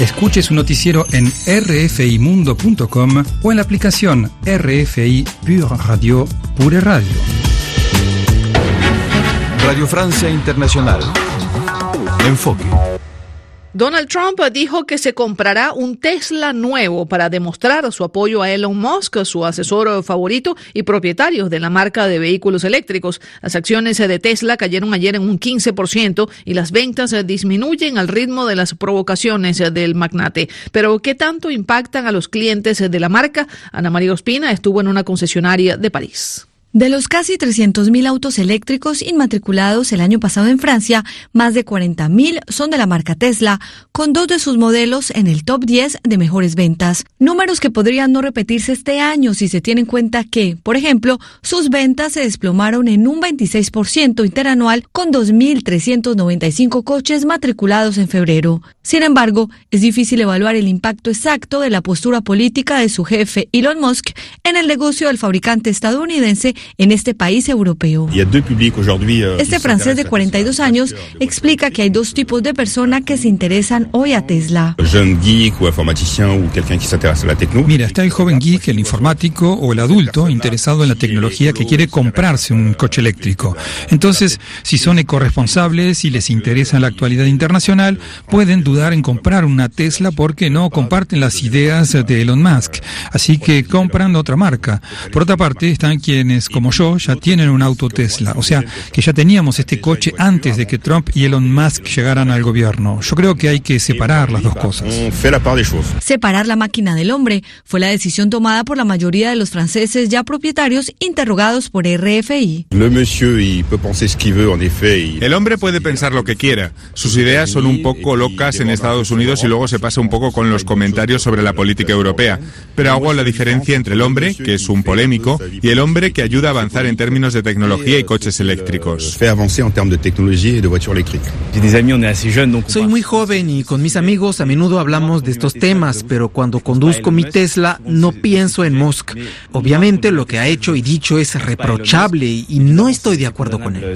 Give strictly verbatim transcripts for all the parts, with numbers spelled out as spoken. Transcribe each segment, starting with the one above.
Escuche su noticiero en r f i mundo punto com o en la aplicación R F I Pure Radio, Pure Radio. Radio Francia Internacional. Enfoque. Donald Trump dijo que se comprará un Tesla nuevo para demostrar su apoyo a Elon Musk, su asesor favorito y propietario de la marca de vehículos eléctricos. Las acciones de Tesla cayeron ayer en un quince por ciento y las ventas disminuyen al ritmo de las provocaciones del magnate. Pero, ¿qué tanto impactan a los clientes de la marca? Ana María Ospina estuvo en una concesionaria de París. De los casi trescientos mil autos eléctricos inmatriculados el año pasado en Francia, más de cuarenta mil son de la marca Tesla, con dos de sus modelos en el top diez de mejores ventas. Números que podrían no repetirse este año si se tiene en cuenta que, por ejemplo, sus ventas se desplomaron en un veintiséis por ciento interanual con dos mil trescientos noventa y cinco coches matriculados en febrero. Sin embargo, es difícil evaluar el impacto exacto de la postura política de su jefe Elon Musk en el negocio del fabricante estadounidense en este país europeo. Este francés de cuarenta y dos años explica que hay dos tipos de personas que se interesan hoy a Tesla. Mira, está el joven geek, el informático o el adulto interesado en la tecnología que quiere comprarse un coche eléctrico. Entonces, si son ecorresponsables y les interesa la actualidad internacional, pueden dudar en comprar una Tesla porque no comparten las ideas de Elon Musk. Así que compran otra marca. Por otra parte, están quienes, como yo, ya tienen un auto Tesla. O sea, que ya teníamos este coche antes de que Trump y Elon Musk llegaran al gobierno. Yo creo que hay que separar las dos cosas. Separar la máquina del hombre fue la decisión tomada por la mayoría de los franceses ya propietarios interrogados por R F I. El hombre puede pensar lo que quiera. Sus ideas son un poco locas en Estados Unidos y luego se pasa un poco con los comentarios sobre la política europea. Pero hago la diferencia entre el hombre, que es un polémico, y el hombre que ayuda a avanzar en términos de tecnología y coches eléctricos. Soy muy joven y con mis amigos a menudo hablamos de estos temas, pero cuando conduzco mi Tesla no pienso en Musk. Obviamente lo que ha hecho y dicho es reprochable y no estoy de acuerdo con él.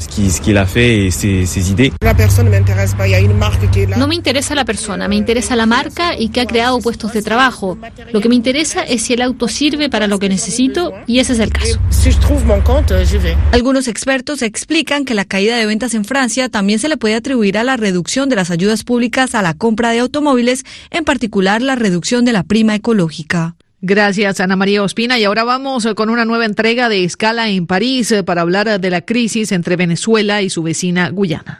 No me interesa la persona, me interesa la marca y que ha creado puestos de trabajo. Lo que me interesa es si el auto sirve para lo que necesito y ese es el caso. Algunos expertos explican que la caída de ventas en Francia también se le puede atribuir a la reducción de las ayudas públicas a la compra de automóviles, en particular la reducción de la prima ecológica. Gracias, Ana María Ospina. Y ahora vamos con una nueva entrega de Escala en París para hablar de la crisis entre Venezuela y su vecina Guyana.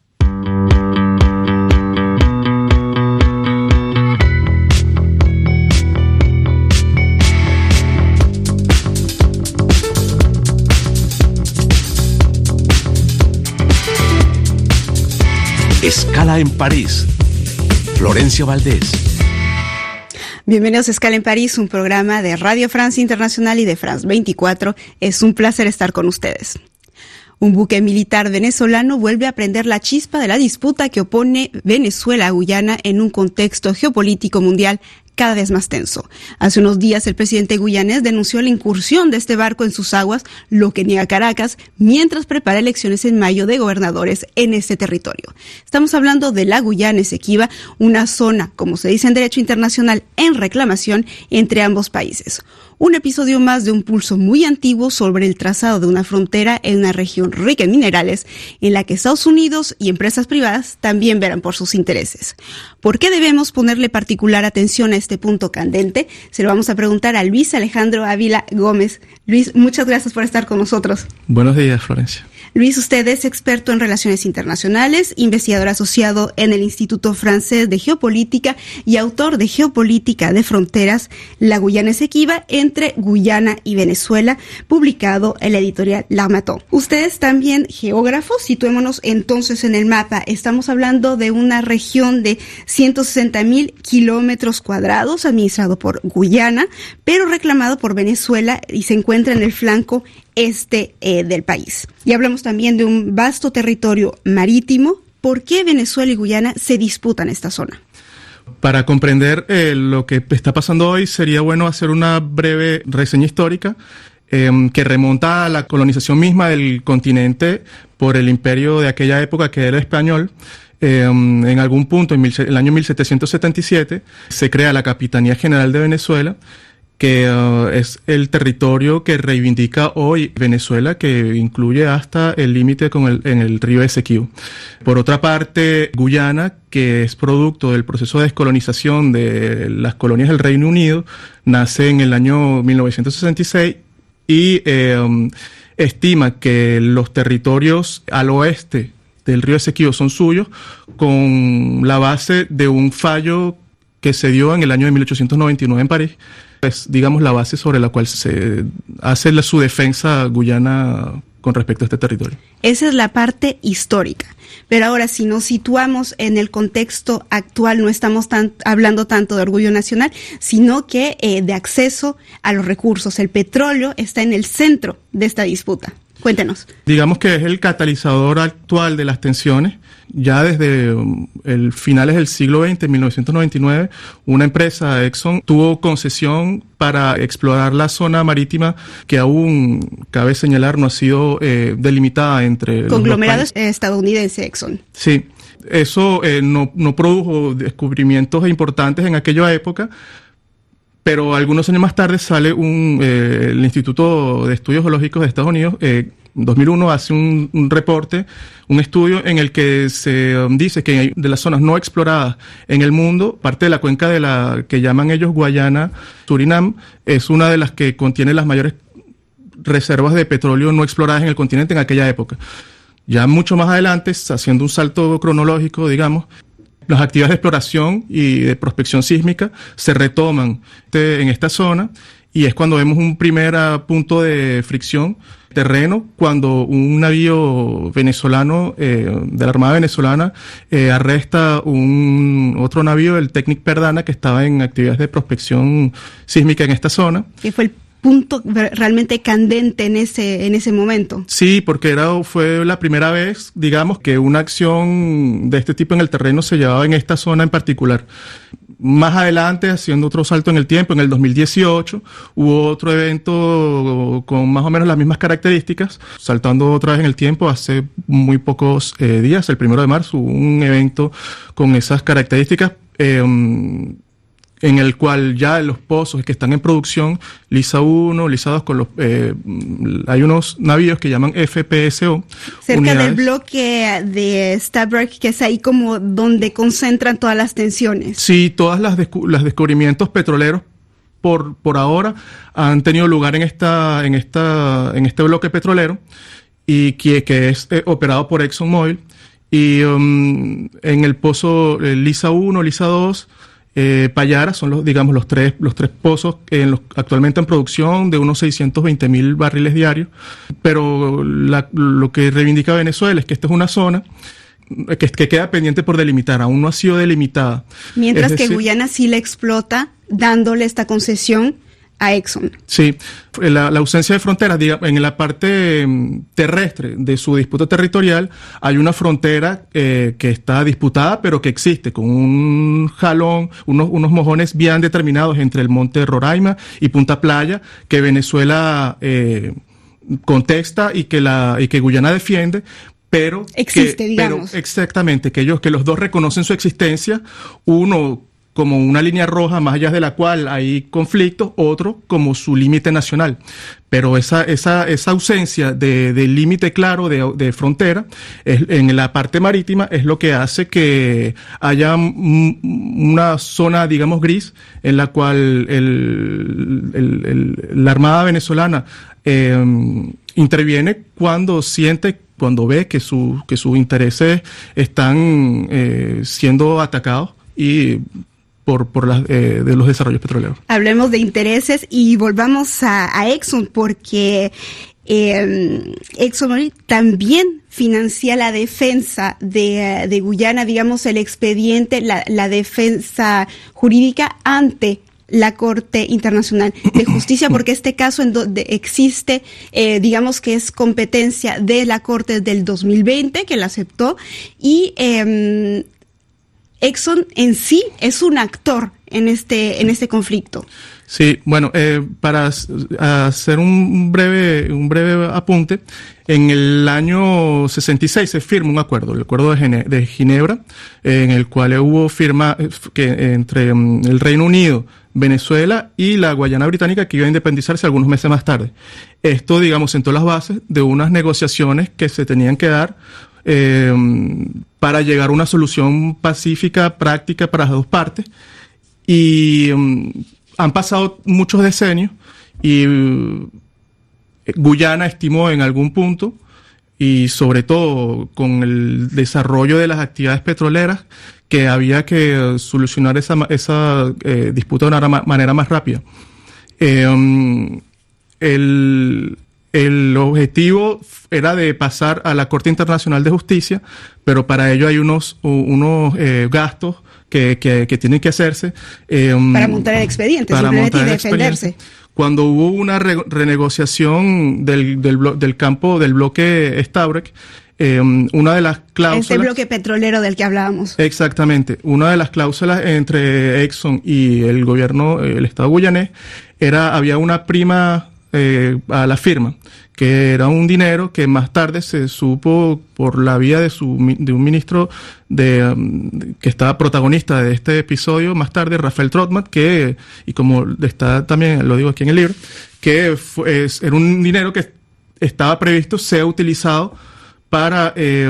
Escala en París. Florencia Valdés. Bienvenidos a Escala en París, un programa de Radio Francia Internacional y de France veinticuatro. Es un placer estar con ustedes. Un buque militar venezolano vuelve a prender la chispa de la disputa que opone Venezuela a Guyana en un contexto geopolítico mundial cada vez más tenso. Hace unos días el presidente guyanés denunció la incursión de este barco en sus aguas, lo que niega Caracas, mientras prepara elecciones en mayo de gobernadores en este territorio. Estamos hablando de la Guyana Esequiba, una zona, como se dice en derecho internacional, en reclamación entre ambos países. Un episodio más de un pulso muy antiguo sobre el trazado de una frontera en una región rica en minerales, en la que Estados Unidos y empresas privadas también verán por sus intereses. ¿Por qué debemos ponerle particular atención a este punto candente? Se lo vamos a preguntar a Luis Alejandro Ávila Gómez. Luis, muchas gracias por estar con nosotros. Buenos días, Florencia. Luis, usted es experto en relaciones internacionales, investigador asociado en el Instituto Francés de Geopolítica y autor de Geopolítica de Fronteras, la Guyana Esequiba, entre Guyana y Venezuela, publicado en la editorial L'Harmattan. Usted es también geógrafo. Situémonos entonces en el mapa. Estamos hablando de una región de ciento sesenta mil kilómetros cuadrados, administrado por Guyana, pero reclamado por Venezuela y se encuentra en el flanco este eh, del país. Y hablamos también de un vasto territorio marítimo. ¿Por qué Venezuela y Guyana se disputan esta zona? Para comprender eh, lo que está pasando hoy, sería bueno hacer una breve reseña histórica eh, que remonta a la colonización misma del continente por el imperio de aquella época, que era el español. Eh, en algún punto, en mil, el año mil setecientos setenta y siete, se crea la Capitanía General de Venezuela, que uh, es el territorio que reivindica hoy Venezuela, que incluye hasta el límite con el, en el río Esequibo. Por otra parte, Guyana, que es producto del proceso de descolonización de las colonias del Reino Unido, nace en el año mil novecientos sesenta y seis y eh, um, estima que los territorios al oeste del río Esequibo son suyos, con la base de un fallo que se dio en el año de mil ochocientos noventa y nueve en París. Es, digamos, la base sobre la cual se hace la, su defensa Guyana con respecto a este territorio. Esa es la parte histórica. Pero ahora, si nos situamos en el contexto actual, no estamos tan, hablando tanto de orgullo nacional, sino que eh, de acceso a los recursos. El petróleo está en el centro de esta disputa. Cuéntenos. Digamos que es el catalizador actual de las tensiones. Ya desde um, el finales del siglo veinte, en mil novecientos noventa y nueve, una empresa, Exxon, tuvo concesión para explorar la zona marítima que aún, cabe señalar, no ha sido eh, delimitada entre conglomerado los estadounidense Exxon. Sí, eso eh, no, no produjo descubrimientos importantes en aquella época, pero algunos años más tarde sale un, eh, el Instituto de Estudios Geológicos de Estados Unidos, eh, en dos mil uno hace un, un reporte, un estudio en el que se um, dice que de las zonas no exploradas en el mundo, parte de la cuenca de la que llaman ellos Guayana, Surinam, es una de las que contiene las mayores reservas de petróleo no exploradas en el continente en aquella época. Ya mucho más adelante, haciendo un salto cronológico, digamos, las actividades de exploración y de prospección sísmica se retoman en esta zona y es cuando vemos un primer punto de fricción terreno, cuando un navío venezolano eh, de la Armada venezolana eh, arresta un otro navío, el Technic Perdana, que estaba en actividades de prospección sísmica en esta zona. Que fue el punto realmente candente en ese en ese momento. Sí, porque era fue la primera vez, digamos, que una acción de este tipo en el terreno se llevaba en esta zona en particular. Más adelante, haciendo otro salto en el tiempo, en el dos mil dieciocho, hubo otro evento con más o menos las mismas características, saltando otra vez en el tiempo, hace muy pocos eh, días, el primero de marzo, hubo un evento con esas características, eh, en el cual ya los pozos que están en producción, Lisa uno, Lisa dos, con los, eh, hay unos navíos que llaman F P S O. Cerca unidades. Del bloque de Stabroek, que es ahí como donde concentran todas las tensiones. Sí, todas las descu- los descubrimientos petroleros por, por ahora han tenido lugar en esta, en esta, en este bloque petrolero y que, que es eh, operado por ExxonMobil. Y um, en el pozo eh, Lisa uno, Lisa dos, Eh, Payara son los, digamos, los tres, los tres pozos en los, actualmente en producción de unos seiscientos veinte mil barriles diarios. Pero la, lo que reivindica Venezuela es que esta es una zona que, que queda pendiente por delimitar, aún no ha sido delimitada. Mientras es decir, que Guyana sí la explota dándole esta concesión a Exxon. Sí, la, la ausencia de fronteras, digamos, en la parte terrestre de su disputa territorial hay una frontera eh, que está disputada pero que existe, con un jalón, unos, unos mojones bien determinados entre el monte Roraima y Punta Playa, que Venezuela eh, contesta y que, la, y que Guyana defiende, pero existe, que, digamos. Pero exactamente, que ellos, que los dos reconocen su existencia, uno como una línea roja más allá de la cual hay conflictos, otro como su límite nacional. Pero esa esa esa ausencia de, de límite claro de, de frontera es, en la parte marítima es lo que hace que haya m- una zona, digamos, gris en la cual el, el, el, la Armada venezolana eh, interviene cuando siente, cuando ve que, su, que sus intereses están eh, siendo atacados y por, por las, eh, de los desarrollos petroleros. Hablemos de intereses y volvamos a, a Exxon, porque eh, Exxon también financia la defensa de, de Guyana, digamos, el expediente, la, la defensa jurídica ante la Corte Internacional de Justicia, porque este caso en donde existe, eh, digamos que es competencia de la Corte del dos mil veinte, que la aceptó, y eh, Exxon en sí es un actor en este, en este conflicto. Sí, bueno, eh, para hacer un breve, un breve apunte, en el año sesenta y seis se firma un acuerdo, el Acuerdo de, Gine- de Ginebra, eh, en el cual hubo firma eh, que, entre um, el Reino Unido, Venezuela y la Guayana Británica, que iba a independizarse algunos meses más tarde. Esto, digamos, sentó las bases de unas negociaciones que se tenían que dar eh, para llegar a una solución pacífica, práctica para las dos partes. Y um, han pasado muchos decenios y uh, Guyana estimó en algún punto, y sobre todo con el desarrollo de las actividades petroleras, que había que uh, solucionar esa, esa eh, disputa de una ma- manera más rápida. Eh, um, el, el objetivo era de pasar a la Corte Internacional de Justicia, pero para ello hay unos, unos eh, gastos Que, que, que tienen que hacerse. Eh, para montar el expediente, simplemente, y defenderse. Expediente. Cuando hubo una re, renegociación del, del, blo, del campo del bloque Stabroek, eh, una de las cláusulas... Este bloque petrolero del que hablábamos. Exactamente. Una de las cláusulas entre Exxon y el gobierno, el Estado guyanés, era, había una prima eh, a la firma, que era un dinero que más tarde se supo por la vía de su de un ministro de, um, que estaba protagonista de este episodio más tarde, Rafael Trotman, que, y como está también, lo digo aquí en el libro, que fue, es, era un dinero que estaba previsto sea utilizado para eh,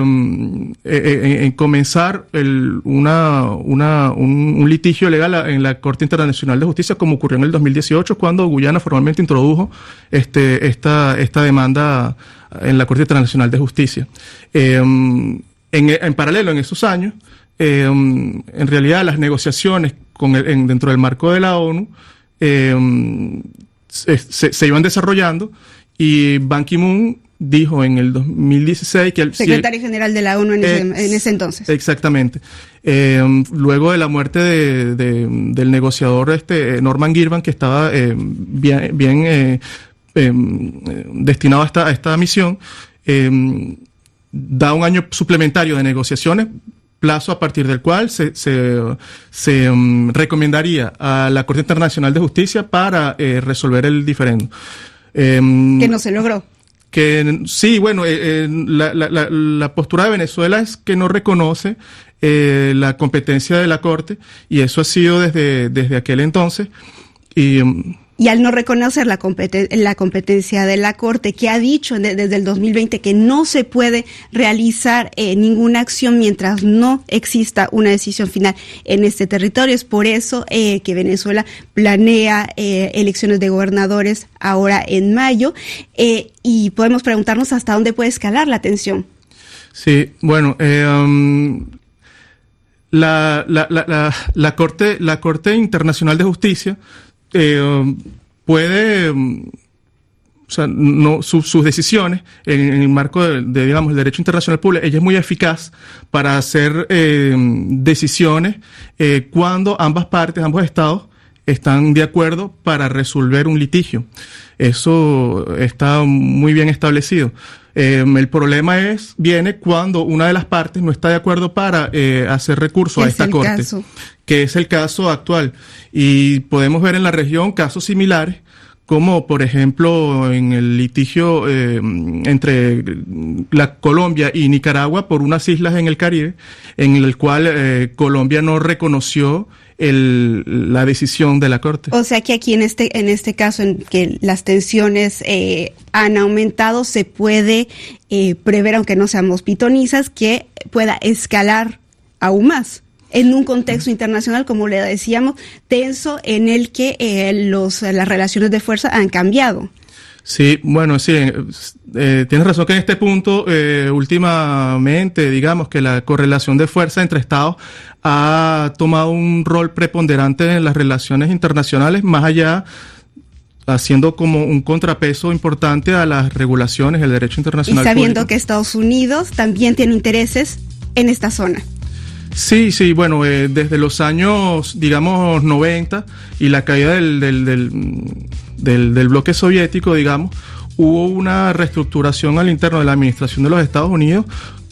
eh, eh, comenzar el, una, una, un, un litigio legal en la Corte Internacional de Justicia, como ocurrió en el dos mil dieciocho, cuando Guyana formalmente introdujo este, esta, esta demanda en la Corte Internacional de Justicia. Eh, en, en paralelo, en esos años, eh, en realidad las negociaciones con el, en, dentro del marco de la ONU eh, se, se, se iban desarrollando, y Ban Ki-moon dijo en el dos mil dieciséis que el secretario si el, general de la ONU en, ex, ese, en ese entonces. Exactamente. Eh, luego de la muerte de, de, del negociador este Norman Girvan, que estaba eh, bien, bien eh, eh, destinado a esta, a esta misión, eh, da un año suplementario de negociaciones, plazo a partir del cual se, se, se um, recomendaría a la Corte Internacional de Justicia para eh, resolver el diferendo. Eh, que no se logró. Que sí, bueno, eh, eh, la, la, la, la postura de Venezuela es que no reconoce eh, la competencia de la Corte, y eso ha sido desde, desde aquel entonces. Y, y al no reconocer la, competen- la competencia de la Corte, que ha dicho de- desde el dos mil veinte que no se puede realizar eh, ninguna acción mientras no exista una decisión final en este territorio, es por eso eh, que Venezuela planea eh, elecciones de gobernadores ahora en mayo, eh, y podemos preguntarnos hasta dónde puede escalar la tensión. Sí, bueno, eh, um, la, la, la, la, la Corte, la Corte Internacional de Justicia Eh, puede, o sea, no, su, sus decisiones en, en el marco de, de, digamos, el derecho internacional público, ella es muy eficaz para hacer eh, decisiones eh, cuando ambas partes, ambos estados, están de acuerdo para resolver un litigio. Eso está muy bien establecido. Eh, el problema es viene cuando una de las partes no está de acuerdo para eh, hacer recurso a esta corte, caso? que es el caso actual. Y podemos ver en la región casos similares, como por ejemplo en el litigio eh, entre la Colombia y Nicaragua por unas islas en el Caribe, en el cual eh, Colombia no reconoció el, la decisión de la Corte. O sea que aquí en este en este caso en que las tensiones eh, han aumentado, se puede eh, prever, aunque no seamos pitonizas, que pueda escalar aún más en un contexto internacional, como le decíamos, tenso, en el que eh, los las relaciones de fuerza han cambiado. Sí, bueno, sí, eh, tienes razón que en este punto, eh, últimamente, digamos que la correlación de fuerza entre estados ha tomado un rol preponderante en las relaciones internacionales, más allá, haciendo como un contrapeso importante a las regulaciones del derecho internacional. Y sabiendo público. que Estados Unidos también tiene intereses en esta zona. Sí, sí, bueno, eh, desde los años, digamos, noventa y la caída del, del, del, del, del bloque soviético, digamos, hubo una reestructuración al interno de la administración de los Estados Unidos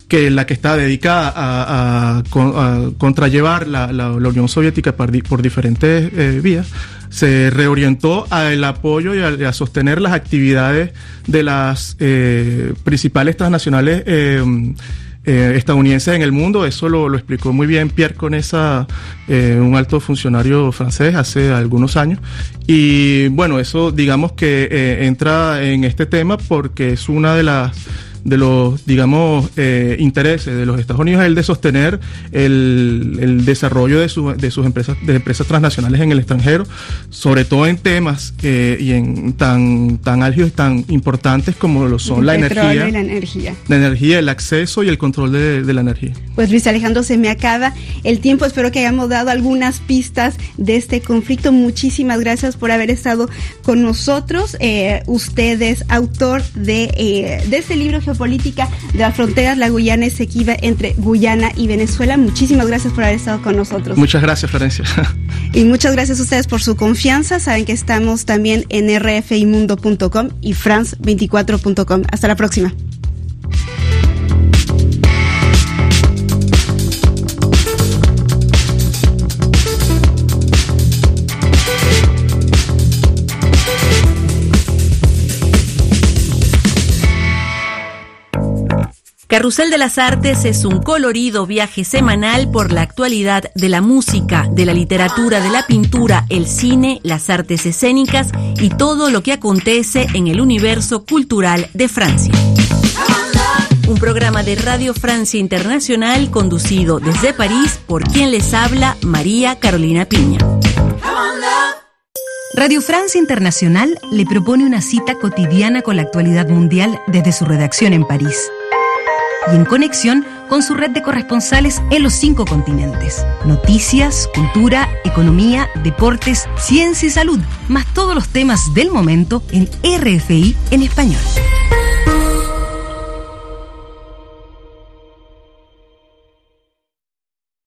que la que está dedicada a, a, a contrallevar la, la, la Unión Soviética por, por diferentes eh, vías, se reorientó al apoyo y a, a sostener las actividades de las eh, principales transnacionales eh, eh, estadounidenses en el mundo. Eso lo, lo explicó muy bien Pierre Conesa, eh, un alto funcionario francés, hace algunos años. Y bueno, eso digamos que eh, entra en este tema porque es una de las de los, digamos, eh, intereses de los Estados Unidos, el de sostener el, el desarrollo de, su, de sus empresas, de empresas transnacionales en el extranjero, sobre todo en temas eh, y en tan, tan álgidos y tan importantes como lo son la energía, y la energía, la energía, el acceso y el control de, de la energía. Pues Luis Alejandro, se me acaba el tiempo. Espero que hayamos dado algunas pistas de este conflicto. Muchísimas gracias por haber estado con nosotros. Eh, usted es autor de, eh, de este libro, Geopolítica de las fronteras, la Guyana Esequiba entre Guyana y Venezuela. Muchísimas gracias por haber estado con nosotros. Muchas gracias, Florencia. Y muchas gracias a ustedes por su confianza. Saben que estamos también en r f i mundo punto com y france veinticuatro punto com. Hasta la próxima. Carrusel de las Artes es un colorido viaje semanal por la actualidad de la música, de la literatura, de la pintura, el cine, las artes escénicas y todo lo que acontece en el universo cultural de Francia. Un programa de Radio Francia Internacional conducido desde París por quien les habla, María Carolina Piña. Radio Francia Internacional le propone una cita cotidiana con la actualidad mundial desde su redacción en París y en conexión con su red de corresponsales en los cinco continentes. Noticias, cultura, economía, deportes, ciencia y salud, más todos los temas del momento en R F I en español.